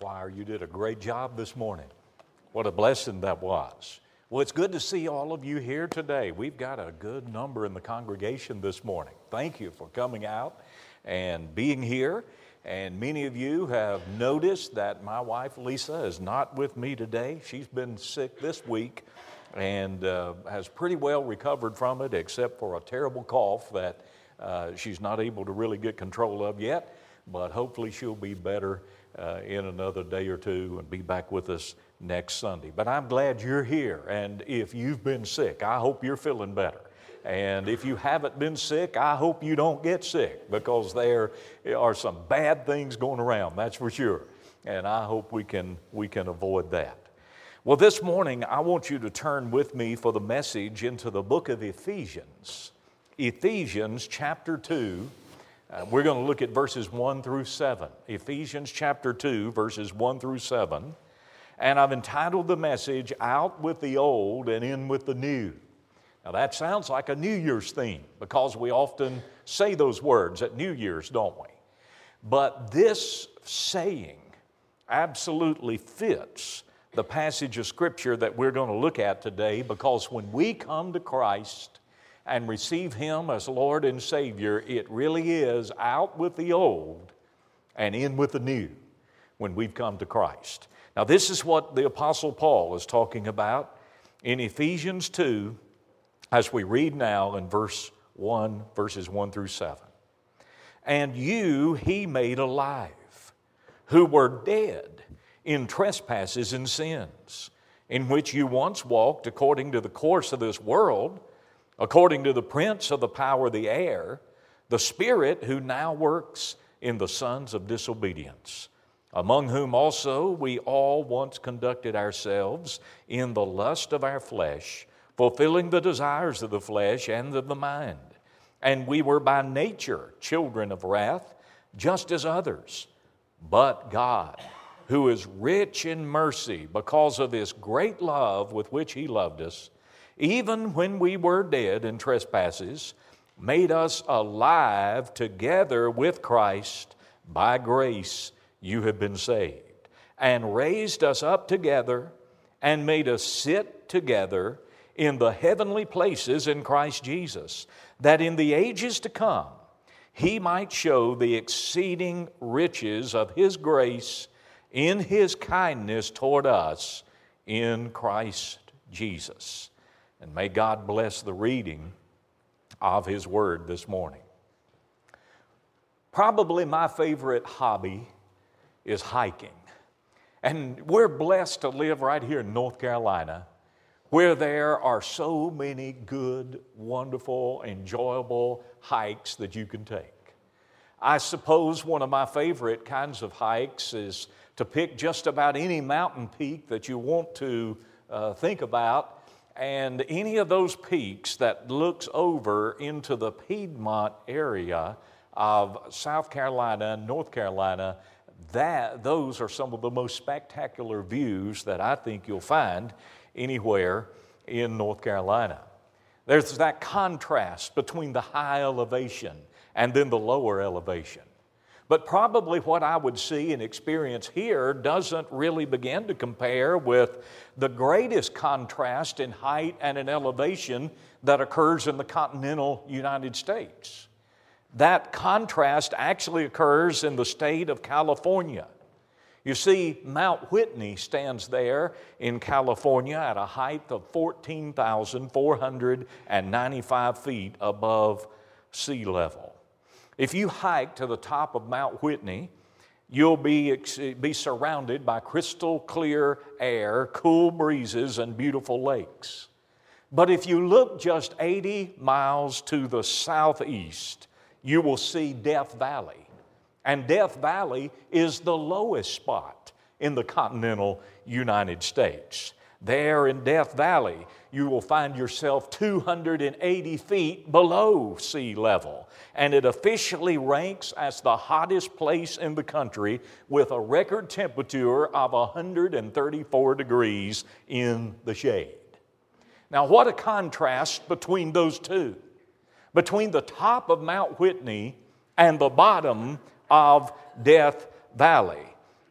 choir. You did a great job this morning. What a blessing that was. Well, it's good to see all of you here today. We've got a good number in the congregation this morning. Thank you for coming out and being here. And many of you have noticed that my wife, Lisa, is not with me today. She's been sick this week and has pretty well recovered from it, except for a terrible cough that she's not able to really get control of yet. But hopefully she'll be better in another day or two and be back with us next Sunday. But I'm glad you're here, and if you've been sick, I hope you're feeling better. And if you haven't been sick, I hope you don't get sick, because there are some bad things going around, that's for sure. And I hope we can avoid that. Well, this morning I want you to turn with me for the message into the book of Ephesians. Ephesians chapter 2. We're going to look at verses 1 through 7. Ephesians chapter 2, verses 1 through 7. And I've entitled the message, Out with the Old and In with the New. Now that sounds like a New Year's theme, because we often say those words at New Year's, don't we? But this saying absolutely fits the passage of Scripture that we're going to look at today, because when we come to Christ and receive Him as Lord and Savior, it really is out with the old and in with the new when we've come to Christ. Now this is what the Apostle Paul is talking about in Ephesians 2 as we read now in verses 1 through 7. And you He made alive, who were dead in trespasses and sins, in which you once walked according to the course of this world, according to the prince of the power of the air, the spirit who now works in the sons of disobedience, among whom also we all once conducted ourselves in the lust of our flesh, fulfilling the desires of the flesh and of the mind. And we were by nature children of wrath, just as others. But God, who is rich in mercy because of His great love with which He loved us, even when we were dead in trespasses, made us alive together with Christ. By grace you have been saved, and raised us up together, and made us sit together in the heavenly places in Christ Jesus, that in the ages to come He might show the exceeding riches of His grace in His kindness toward us in Christ Jesus. And may God bless the reading of His Word this morning. Probably my favorite hobby is hiking. And we're blessed to live right here in North Carolina, where there are so many good, wonderful, enjoyable hikes that you can take. I suppose one of my favorite kinds of hikes is to pick just about any mountain peak that you want to think about, and any of those peaks that looks over into the Piedmont area of South Carolina and North Carolina, those are some of the most spectacular views that I think you'll find anywhere in North Carolina. There's that contrast between the high elevation and then the lower elevation. But probably what I would see and experience here doesn't really begin to compare with the greatest contrast in height and in elevation that occurs in the continental United States. That contrast actually occurs in the state of California. You see, Mount Whitney stands there in California at a height of 14,495 feet above sea level. If you hike to the top of Mount Whitney, you'll be surrounded by crystal clear air, cool breezes, and beautiful lakes. But if you look just 80 miles to the southeast, you will see Death Valley. And Death Valley is the lowest spot in the continental United States. There in Death Valley, you will find yourself 280 feet below sea level. And it officially ranks as the hottest place in the country with a record temperature of 134 degrees in the shade. Now, what a contrast between those two. Between the top of Mount Whitney and the bottom of Death Valley.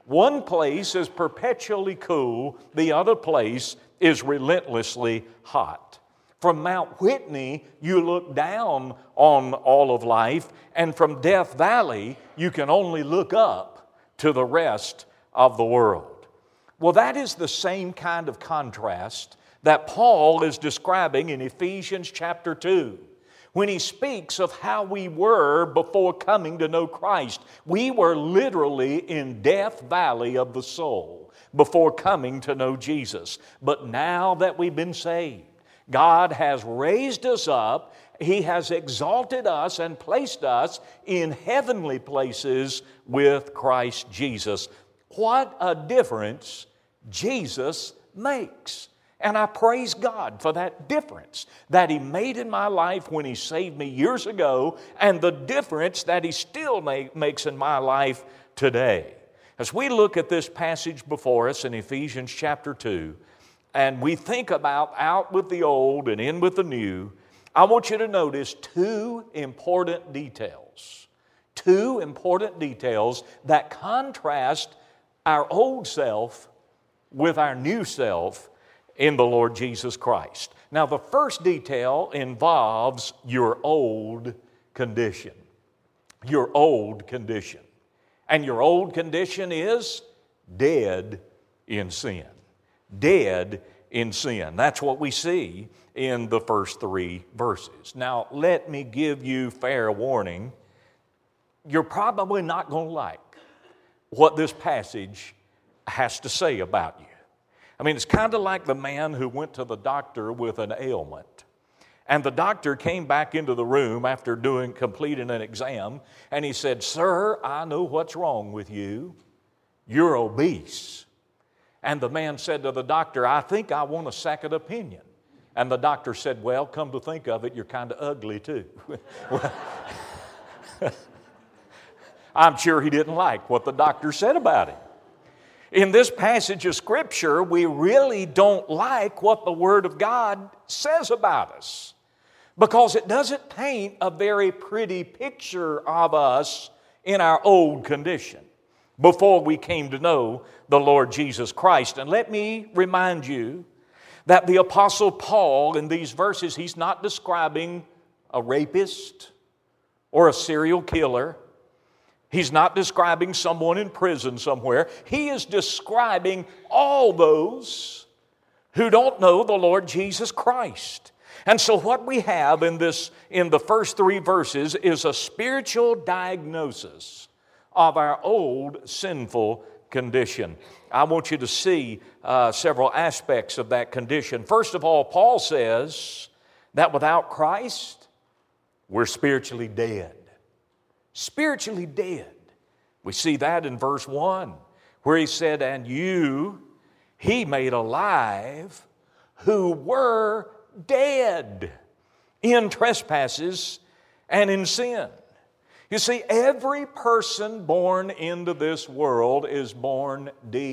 One place is perpetually cool, the other place is relentlessly hot. From Mount Whitney, you look down on all of life, and from Death Valley, you can only look up to the rest of the world. Well, that is the same kind of contrast that Paul is describing in Ephesians chapter 2. When he speaks of how we were before coming to know Christ, we were literally in Death Valley of the soul before coming to know Jesus. But now that we've been saved, God has raised us up, He has exalted us and placed us in heavenly places with Christ Jesus. What a difference Jesus makes. And I praise God for that difference that He made in my life when He saved me years ago, and the difference that He still makes in my life today. As we look at this passage before us in Ephesians chapter 2, and we think about out with the old and in with the new, I want you to notice two important details. Two important details that contrast our old self with our new self in the Lord Jesus Christ. Now, the first detail involves your old condition. Your old condition. And your old condition is dead in sin. Dead in sin. That's what we see in the first three verses. Now, let me give you fair warning. You're probably not going to like what this passage has to say about you. I mean, it's kind of like the man who went to the doctor with an ailment. And the doctor came back into the room after completing an exam, and he said, "Sir, I know what's wrong with you. You're obese." And the man said to the doctor, "I think I want a second opinion." And the doctor said, "Well, come to think of it, you're kind of ugly too." I'm sure he didn't like what the doctor said about him. In this passage of Scripture, we really don't like what the Word of God says about us, because it doesn't paint a very pretty picture of us in our old condition before we came to know the Lord Jesus Christ. And let me remind you that the Apostle Paul in these verses, he's not describing a rapist or a serial killer. He's not describing someone in prison somewhere. He is describing all those who don't know the Lord Jesus Christ. And so what we have in the first three verses is a spiritual diagnosis of our old sinful condition. I want you to see several aspects of that condition. First of all, Paul says that without Christ, we're spiritually dead. Spiritually dead. We see that in verse 1, where he said, "And you He made alive who were dead in trespasses and in sin." You see, every person born into this world is born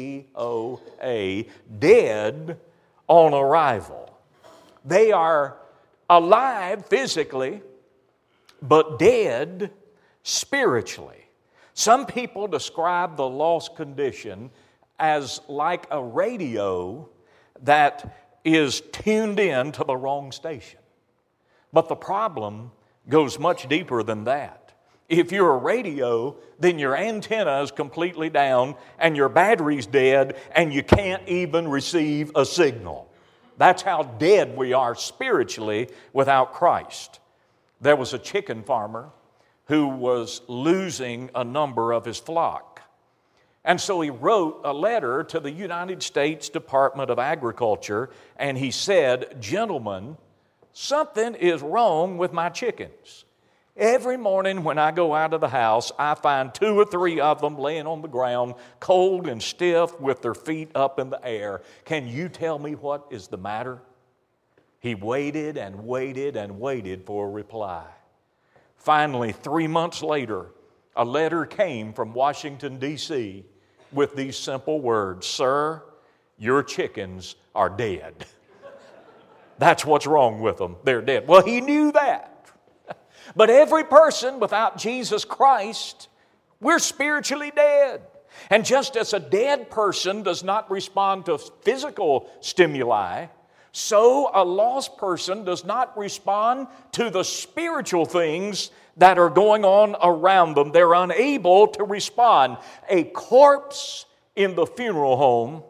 D-O-A, dead on arrival. They are alive physically, but dead spiritually. Some people describe the lost condition as like a radio that is tuned in to the wrong station. But the problem goes much deeper than that. If you're a radio, then your antenna is completely down and your battery's dead and you can't even receive a signal. That's how dead we are spiritually without Christ. There was a chicken farmer who was losing a number of his flock. And so he wrote a letter to the United States Department of Agriculture, and he said, "Gentlemen, something is wrong with my chickens. Every morning when I go out of the house, I find 2 or 3 of them laying on the ground, cold and stiff with their feet up in the air. Can you tell me what is the matter?" He waited and waited and waited for a reply. Finally, 3 months later, a letter came from Washington, D.C. with these simple words: "Sir, your chickens are dead." That's what's wrong with them. They're dead. Well, he knew that. But every person without Jesus Christ, we're spiritually dead. And just as a dead person does not respond to physical stimuli, so a lost person does not respond to the spiritual things that are going on around them. They're unable to respond. A corpse in the funeral home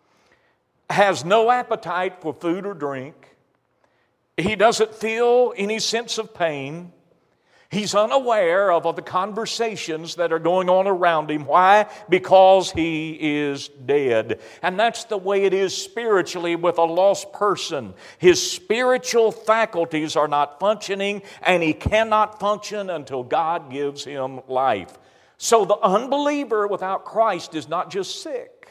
has no appetite for food or drink. He doesn't feel any sense of pain. He's unaware of the conversations that are going on around him. Why? Because he is dead. And that's the way it is spiritually with a lost person. His spiritual faculties are not functioning, and he cannot function until God gives him life. So the unbeliever without Christ is not just sick.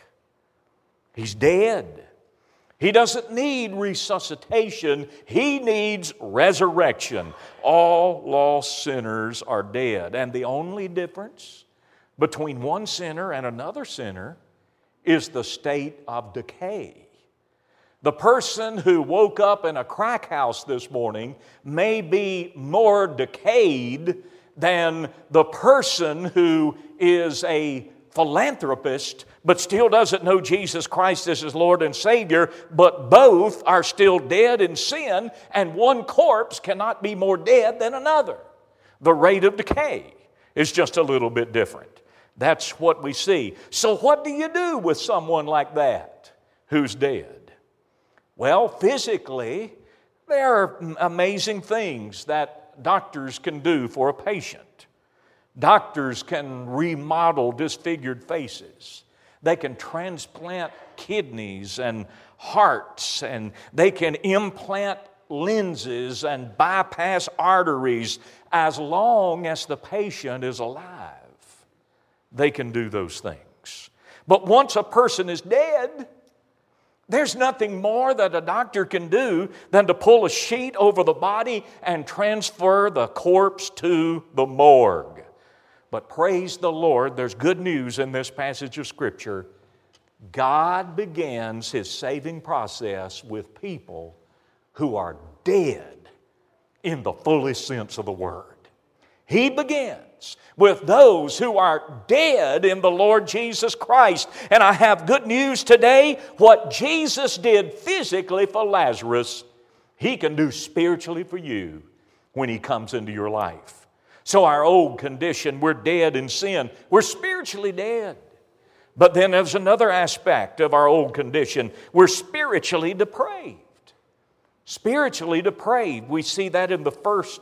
He's dead. He doesn't need resuscitation. He needs resurrection. All lost sinners are dead. And the only difference between one sinner and another sinner is the state of decay. The person who woke up in a crack house this morning may be more decayed than the person who is a philanthropist but still doesn't know Jesus Christ as his Lord and Savior, but both are still dead in sin, and one corpse cannot be more dead than another. The rate of decay is just a little bit different. That's what we see. So what do you do with someone like that who's dead? Well, physically, there are amazing things that doctors can do for a patient. Doctors can remodel disfigured faces. They can transplant kidneys and hearts, and they can implant lenses and bypass arteries as long as the patient is alive. They can do those things. But once a person is dead, there's nothing more that a doctor can do than to pull a sheet over the body and transfer the corpse to the morgue. But praise the Lord, there's good news in this passage of Scripture. God begins His saving process with people who are dead in the fullest sense of the word. He begins with those who are dead in the Lord Jesus Christ. And I have good news today. What Jesus did physically for Lazarus, He can do spiritually for you when He comes into your life. So our old condition, we're dead in sin. We're spiritually dead. But then there's another aspect of our old condition. We're spiritually depraved. Spiritually depraved. We see that in the first,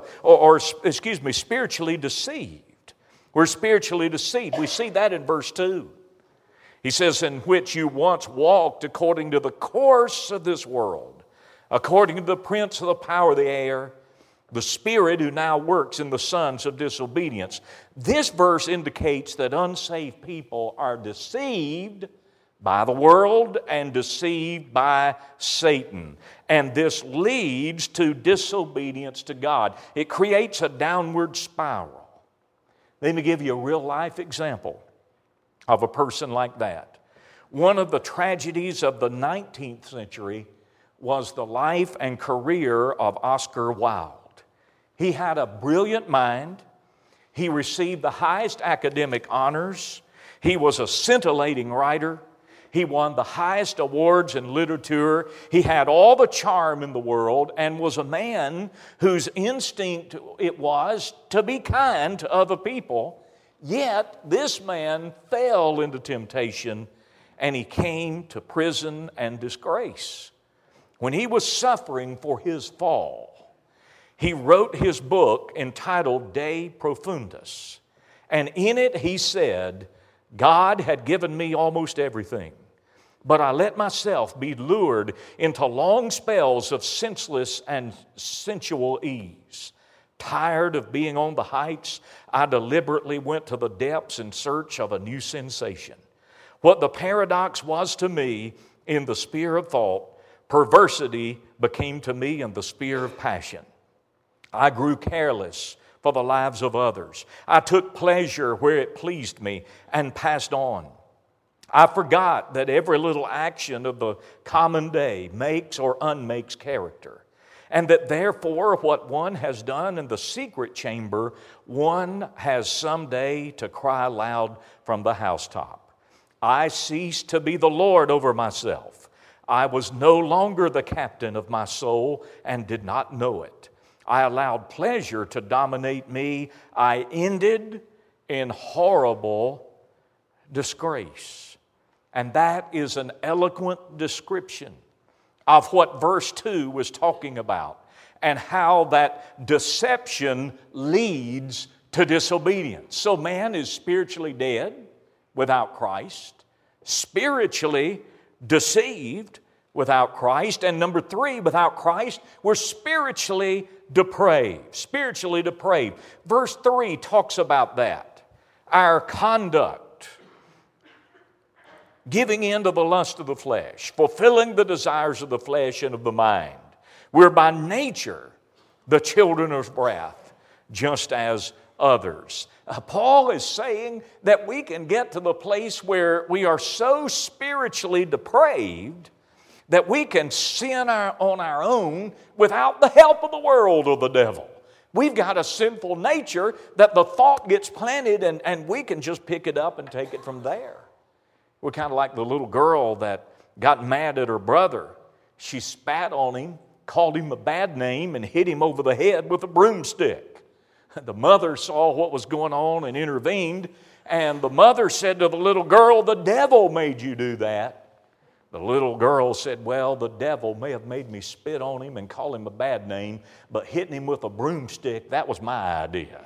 spiritually deceived. We're spiritually deceived. We see that in verse 2. He says, in which you once walked according to the course of this world, according to the prince of the power of the air, the spirit who now works in the sons of disobedience. This verse indicates that unsaved people are deceived by the world and deceived by Satan. And this leads to disobedience to God. It creates a downward spiral. Let me give you a real life example of a person like that. One of the tragedies of the 19th century was the life and career of Oscar Wilde. He had a brilliant mind. He received the highest academic honors. He was a scintillating writer. He won the highest awards in literature. He had all the charm in the world and was a man whose instinct it was to be kind to other people. Yet this man fell into temptation and he came to prison and disgrace. When he was suffering for his fall, he wrote his book entitled De Profundis. And in it he said, God had given me almost everything, but I let myself be lured into long spells of senseless and sensual ease. Tired of being on the heights, I deliberately went to the depths in search of a new sensation. What the paradox was to me in the sphere of thought, perversity became to me in the sphere of passion. I grew careless for the lives of others. I took pleasure where it pleased me and passed on. I forgot that every little action of the common day makes or unmakes character. and that therefore what one has done in the secret chamber, one has someday to cry aloud from the housetop. I ceased to be the Lord over myself. I was no longer the captain of my soul and did not know it. I allowed pleasure to dominate me. I ended in horrible disgrace. And that is an eloquent description of what verse 2 was talking about and how that deception leads to disobedience. So man is spiritually dead without Christ, spiritually deceived without Christ, and number 3, without Christ, we're spiritually depraved. Spiritually depraved. Verse 3 talks about that. Our conduct, giving in to the lust of the flesh, fulfilling the desires of the flesh and of the mind. We're by nature the children of wrath, just as others. Paul is saying that we can get to the place where we are so spiritually depraved that we can sin on our own without the help of the world or the devil. We've got a sinful nature that the thought gets planted and we can just pick it up and take it from there. We're kind of like the little girl that got mad at her brother. She spat on him, called him a bad name, and hit him over the head with a broomstick. The mother saw what was going on and intervened, and the mother said to the little girl, "The devil made you do that." The little girl said, "Well, the devil may have made me spit on him and call him a bad name, but hitting him with a broomstick, that was my idea."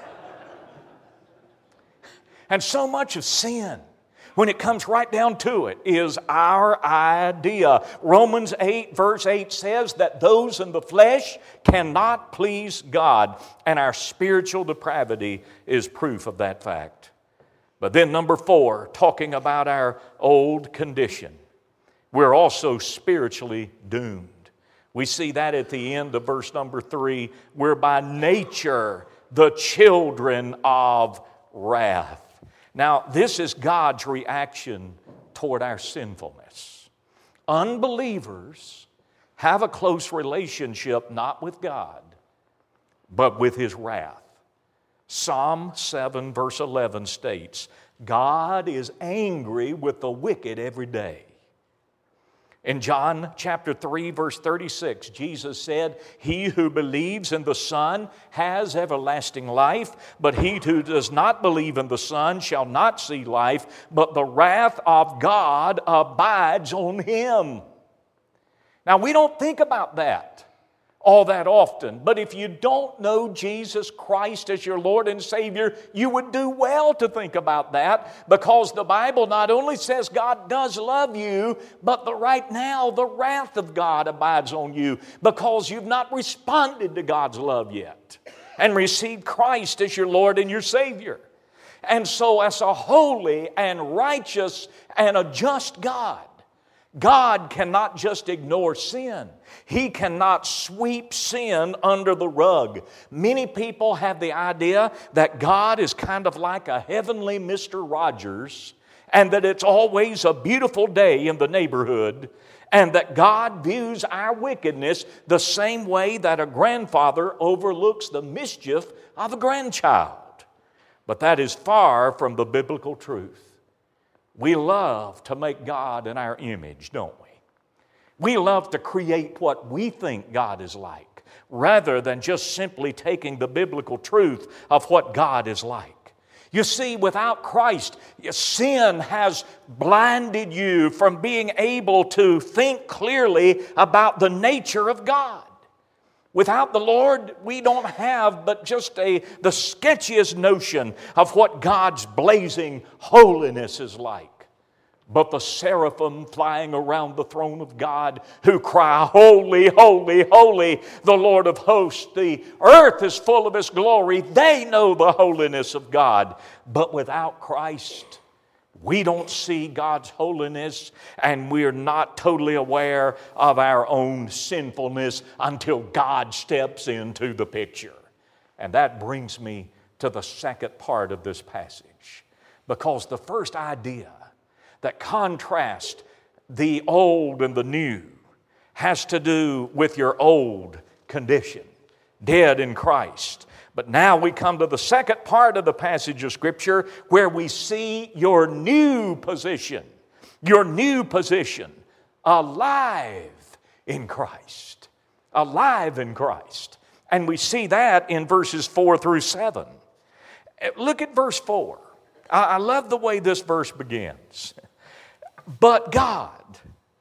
And so much of sin, when it comes right down to it, is our idea. Romans 8 verse 8 says that those in the flesh cannot please God, and our spiritual depravity is proof of that fact. But then number 4, talking about our old condition, we're also spiritually doomed. We see that at the end of verse number 3. We're by nature the children of wrath. Now, this is God's reaction toward our sinfulness. Unbelievers have a close relationship not with God, but with His wrath. Psalm 7 verse 11 states, God is angry with the wicked every day. In John chapter 3 verse 36, Jesus said, "He who believes in the Son has everlasting life, but he who does not believe in the Son shall not see life, but the wrath of God abides on him." Now, we don't think about that all that often, but if you don't know Jesus Christ as your Lord and Savior, you would do well to think about that, because the Bible not only says God does love you, but right now the wrath of God abides on you because you've not responded to God's love yet and received Christ as your Lord and your Savior. And so as a holy and righteous and a just God cannot just ignore sin. He cannot sweep sin under the rug. Many people have the idea that God is kind of like a heavenly Mr. Rogers, and that it's always a beautiful day in the neighborhood, and that God views our wickedness the same way that a grandfather overlooks the mischief of a grandchild. But that is far from the biblical truth. We love to make God in our image, don't we? We love to create what we think God is like, rather than just simply taking the biblical truth of what God is like. You see, without Christ, sin has blinded you from being able to think clearly about the nature of God. Without the Lord, we don't have but just the sketchiest notion of what God's blazing holiness is like. But the seraphim flying around the throne of God who cry, "Holy, holy, holy, the Lord of hosts. The earth is full of His glory." They know the holiness of God. But without Christ, we don't see God's holiness, and we're not totally aware of our own sinfulness until God steps into the picture. And that brings me to the second part of this passage. Because the first idea that contrasts the old and the new has to do with your old condition, dead in Christ. But now we come to the second part of the passage of Scripture where we see your new position. Your new position, alive in Christ. Alive in Christ. And we see that in verses 4 through 7. Look at verse 4. I love the way this verse begins. But God,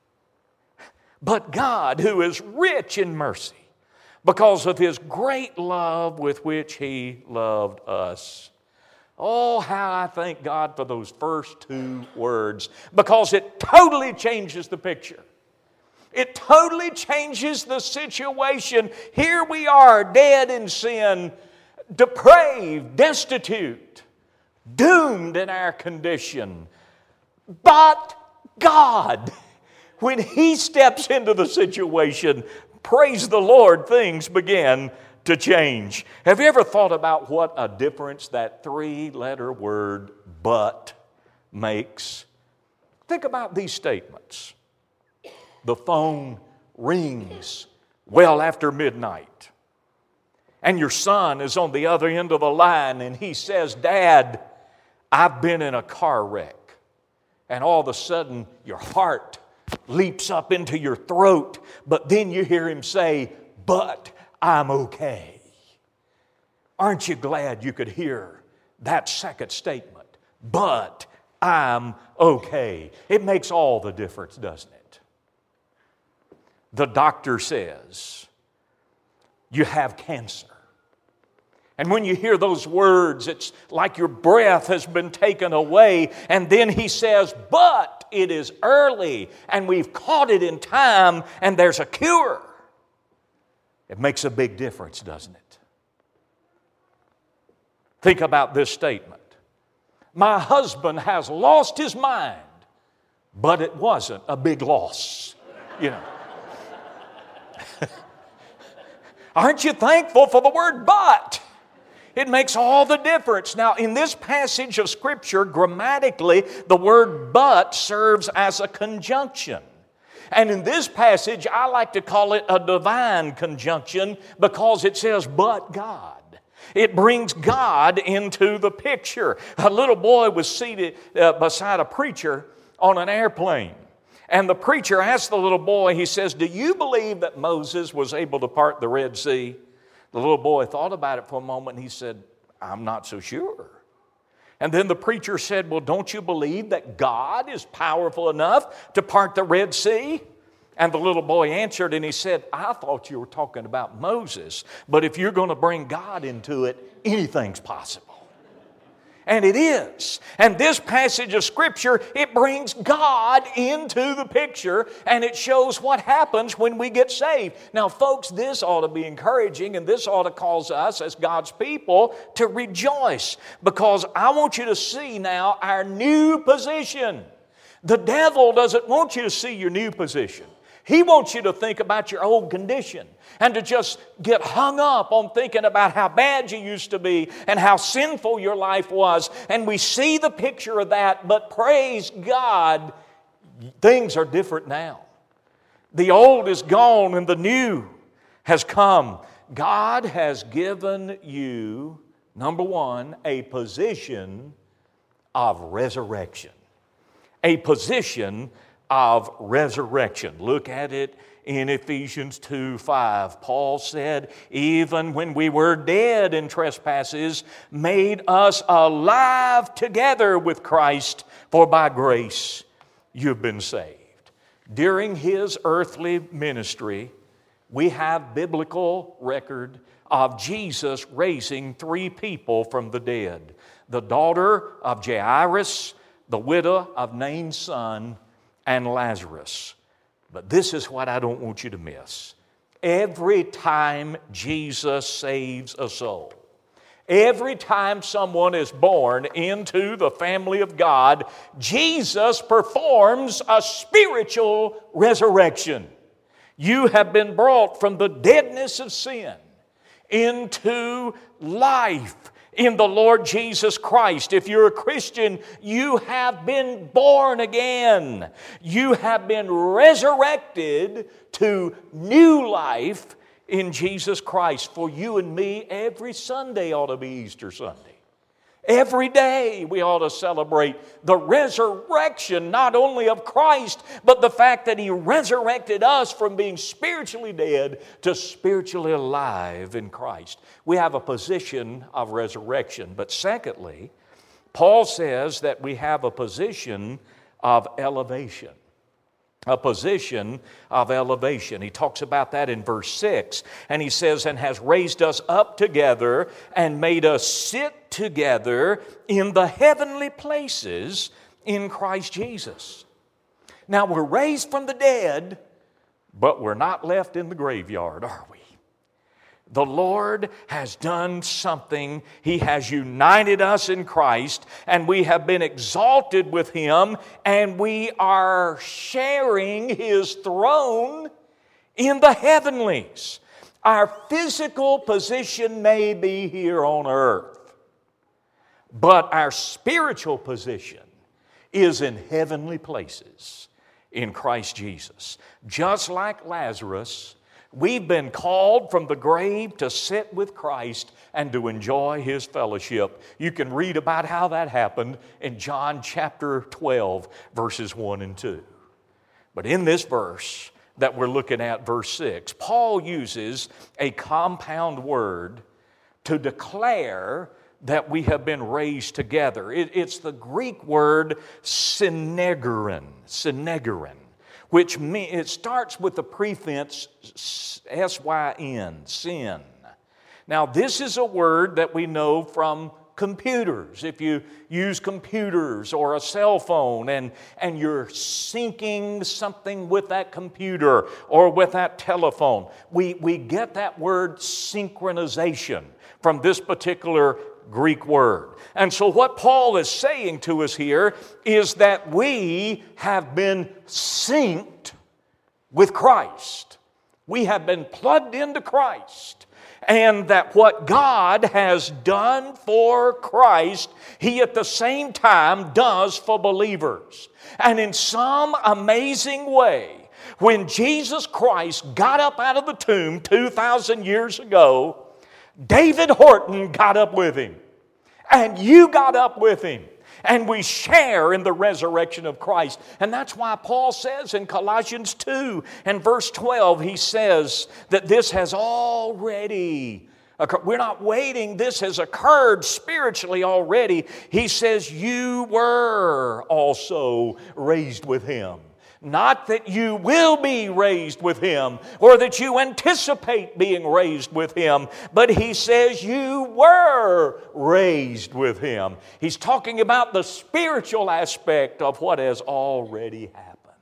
who is rich in mercy, because of His great love with which He loved us. Oh, how I thank God for those first two words, because it totally changes the picture. It totally changes the situation. Here we are, dead in sin, depraved, destitute, doomed in our condition. But God, when He steps into the situation, praise the Lord, things begin to change. Have you ever thought about what a difference that three-letter word, but, makes? Think about these statements. The phone rings well after midnight, and your son is on the other end of the line, and he says, Dad, I've been in a car wreck. And all of a sudden, your heart leaps up into your throat, but then you hear him say, but I'm okay. Aren't you glad you could hear that second statement? But I'm okay. It makes all the difference, doesn't it? The doctor says, you have cancer. And when you hear those words, it's like your breath has been taken away. And then he says, but it is early, and we've caught it in time, and there's a cure. It makes a big difference, doesn't it? Think about this statement. My husband has lost his mind, but it wasn't a big loss. You know. Aren't you thankful for the word but? It makes all the difference. Now, in this passage of Scripture, grammatically, the word but serves as a conjunction. And in this passage, I like to call it a divine conjunction because it says, but God. It brings God into the picture. A little boy was seated beside a preacher on an airplane. And the preacher asked the little boy, he says, do you believe that Moses was able to part the Red Sea? The little boy thought about it for a moment and he said, I'm not so sure. And then the preacher said, well, don't you believe that God is powerful enough to part the Red Sea? And the little boy answered and he said, I thought you were talking about Moses, but if you're going to bring God into it, anything's possible. And it is. And this passage of Scripture, it brings God into the picture and it shows what happens when we get saved. Now, folks, this ought to be encouraging and this ought to cause us as God's people to rejoice because I want you to see now our new position. The devil doesn't want you to see your new position. He wants you to think about your old condition and to just get hung up on thinking about how bad you used to be and how sinful your life was. And we see the picture of that, but praise God, things are different now. The old is gone and the new has come. God has given you, number one, a position of resurrection. A position of resurrection. Look at it in Ephesians 2:5. Paul said, even when we were dead in trespasses, made us alive together with Christ, for by grace you've been saved. During His earthly ministry, we have biblical record of Jesus raising 3 people from the dead. The daughter of Jairus, the widow of Nain's son, and Lazarus. But this is what I don't want you to miss. Every time Jesus saves a soul, every time someone is born into the family of God, Jesus performs a spiritual resurrection. You have been brought from the deadness of sin into life in the Lord Jesus Christ. If you're a Christian, you have been born again. You have been resurrected to new life in Jesus Christ. For you and me, every Sunday ought to be Easter Sunday. Every day we ought to celebrate the resurrection, not only of Christ, but the fact that He resurrected us from being spiritually dead to spiritually alive in Christ. We have a position of resurrection. But secondly, Paul says that we have a position of elevation. A position of elevation. He talks about that in verse 6. And he says, and has raised us up together and made us sit together in the heavenly places in Christ Jesus. Now we're raised from the dead, but we're not left in the graveyard, are we? The Lord has done something. He has united us in Christ, and we have been exalted with Him, and we are sharing His throne in the heavenlies. Our physical position may be here on earth, but our spiritual position is in heavenly places in Christ Jesus. Just like Lazarus, we've been called from the grave to sit with Christ and to enjoy His fellowship. You can read about how that happened in John chapter 12, verses 1 and 2. But in this verse that we're looking at, verse 6, Paul uses a compound word to declare that we have been raised together. It's the Greek word synegerin, which means, it starts with the prefix S-Y-N, sin. Now, this is a word that we know from computers. If you use computers or a cell phone and you're syncing something with that computer or with that telephone, we get that word synchronization from this particular Greek word. And so what Paul is saying to us here is that we have been synced with Christ. We have been plugged into Christ. And that what God has done for Christ, He at the same time does for believers. And in some amazing way, when Jesus Christ got up out of the tomb 2,000 years ago, David Horton got up with Him. And you got up with Him. And we share in the resurrection of Christ. And that's why Paul says in Colossians 2 and verse 12, he says that this has already occurred. We're not waiting. This has occurred spiritually already. He says you were also raised with Him. Not that you will be raised with Him or that you anticipate being raised with Him, but he says you were raised with Him. He's talking about the spiritual aspect of what has already happened.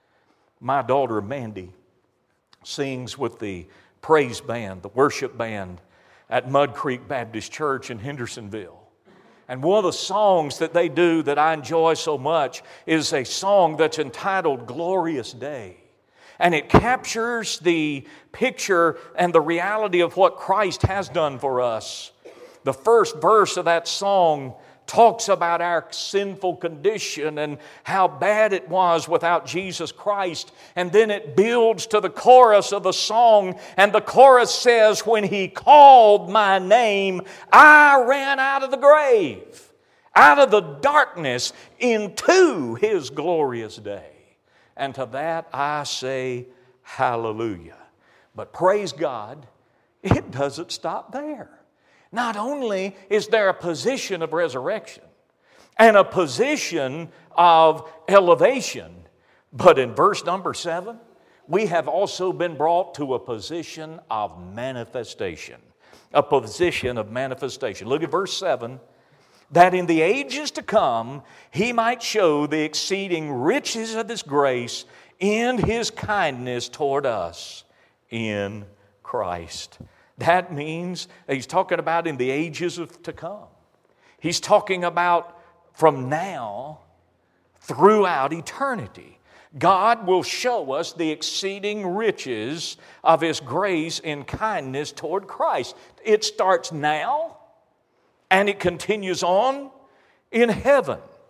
My daughter Mandy sings with the praise band, the worship band at Mud Creek Baptist Church in Hendersonville. And one of the songs that they do that I enjoy so much is a song that's entitled Glorious Day. And it captures the picture and the reality of what Christ has done for us. The first verse of that song talks about our sinful condition and how bad it was without Jesus Christ. And then it builds to the chorus of the song. And the chorus says, when He called my name, I ran out of the grave, out of the darkness into His glorious day. And to that I say, hallelujah. But praise God, it doesn't stop there. Not only is there a position of resurrection and a position of elevation, but in verse number 7, we have also been brought to a position of manifestation. A position of manifestation. Look at verse 7. That in the ages to come, He might show the exceeding riches of His grace in His kindness toward us in Christ. That means that He's talking about in the ages to come. He's talking about from now throughout eternity. God will show us the exceeding riches of His grace in kindness toward Christ. It starts now and it continues on in heaven.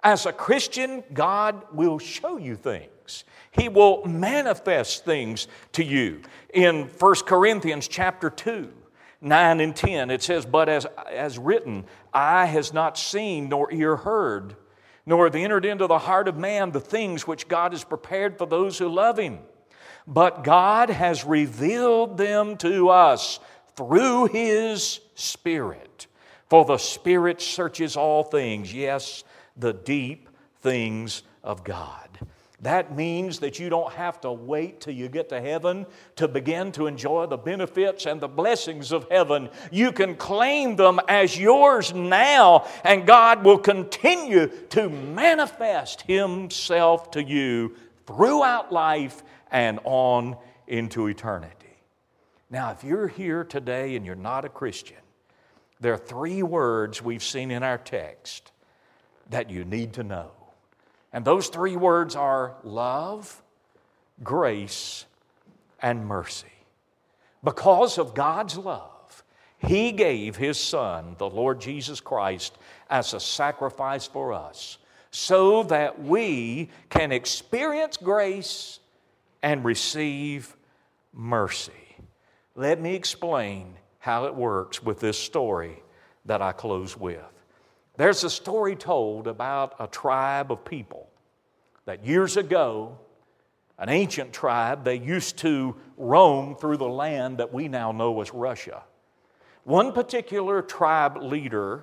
As a Christian, God will show you things. He will manifest things to you. In 1 Corinthians chapter 2, 9 and 10, it says, "But as written, eye has not seen, nor ear heard, nor have entered into the heart of man the things which God has prepared for those who love Him. But God has revealed them to us through His Spirit. For the Spirit searches all things, yes, the deep things of God." That means that you don't have to wait till you get to heaven to begin to enjoy the benefits and the blessings of heaven. You can claim them as yours now, and God will continue to manifest Himself to you throughout life and on into eternity. Now, if you're here today and you're not a Christian, there are 3 words we've seen in our text that you need to know. And those 3 words are love, grace, and mercy. Because of God's love, He gave His Son, the Lord Jesus Christ, as a sacrifice for us, so that we can experience grace and receive mercy. Let me explain how it works with this story that I close with. There's a story told about a tribe of people that years ago, an ancient tribe, they used to roam through the land that we now know as Russia. One particular tribe had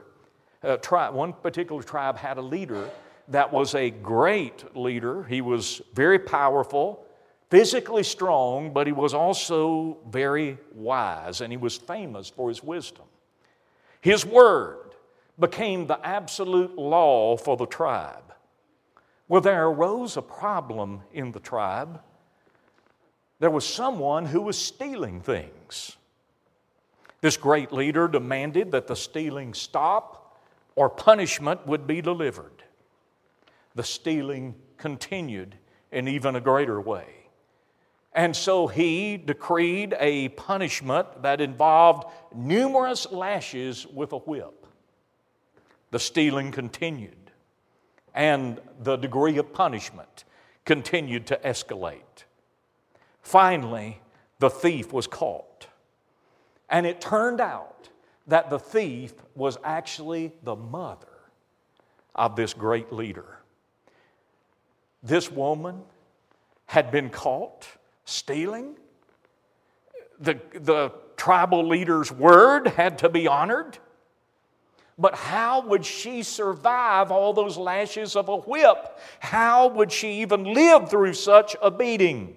a leader that was a great leader. He was very powerful, physically strong, but he was also very wise, and he was famous for his wisdom. His word became the absolute law for the tribe. Well, there arose a problem in the tribe. There was someone who was stealing things. This great leader demanded that the stealing stop or punishment would be delivered. The stealing continued in even a greater way. And so he decreed a punishment that involved numerous lashes with a whip. The stealing continued, and the degree of punishment continued to escalate. Finally, the thief was caught. And it turned out that the thief was actually the mother of this great leader. This woman had been caught stealing. The tribal leader's word had to be honored. But how would she survive all those lashes of a whip? How would she even live through such a beating?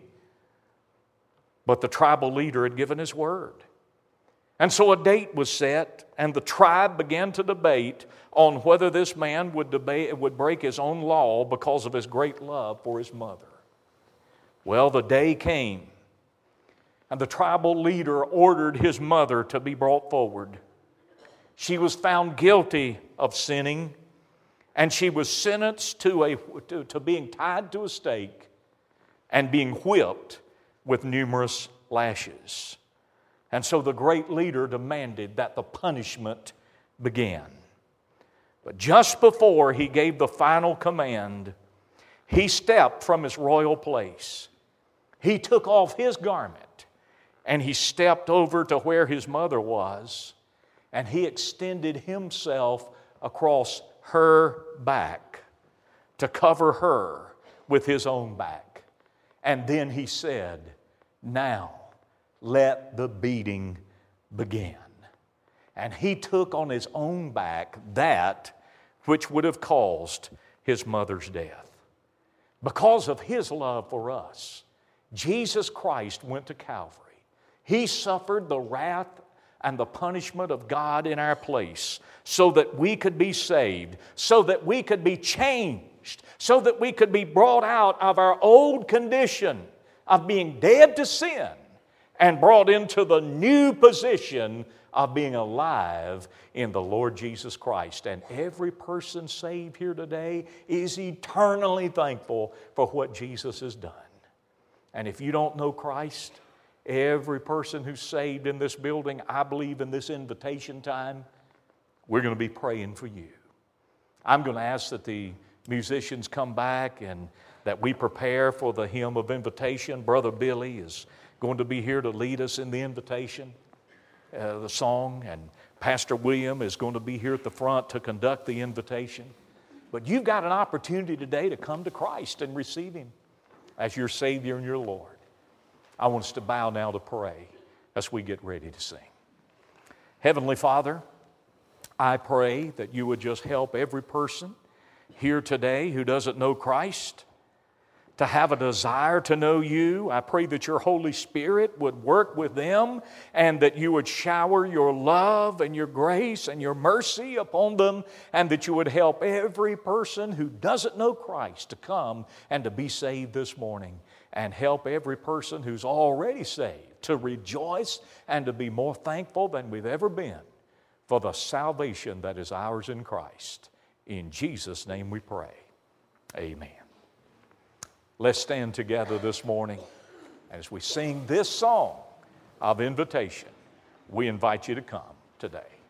But the tribal leader had given his word. And so a date was set, and the tribe began to debate on whether this man would break his own law because of his great love for his mother. Well, the day came, and the tribal leader ordered his mother to be brought forward. She was found guilty of sinning, and she was sentenced to being tied to a stake and being whipped with numerous lashes. And so the great leader demanded that the punishment began. But just before he gave the final command, he stepped from his royal place. He took off his garment, and he stepped over to where his mother was, and he extended himself across her back to cover her with his own back. And then he said, "Now let the beating begin." And he took on his own back that which would have caused his mother's death. Because of his love for us, Jesus Christ went to Calvary. He suffered the wrath and the punishment of God in our place so that we could be saved, so that we could be changed, so that we could be brought out of our old condition of being dead to sin and brought into the new position of being alive in the Lord Jesus Christ. And every person saved here today is eternally thankful for what Jesus has done. And if you don't know Christ, every person who's saved in this building, I believe in this invitation time, we're going to be praying for you. I'm going to ask that the musicians come back and that we prepare for the hymn of invitation. Brother Billy is going to be here to lead us in the invitation, the song, and Pastor William is going to be here at the front to conduct the invitation. But you've got an opportunity today to come to Christ and receive Him as your Savior and your Lord. I want us to bow now to pray as we get ready to sing. Heavenly Father, I pray that you would just help every person here today who doesn't know Christ to have a desire to know you. I pray that your Holy Spirit would work with them and that you would shower your love and your grace and your mercy upon them, and that you would help every person who doesn't know Christ to come and to be saved this morning, and help every person who's already saved to rejoice and to be more thankful than we've ever been for the salvation that is ours in Christ. In Jesus' name we pray. Amen. Let's stand together this morning. As we sing this song of invitation, we invite you to come today.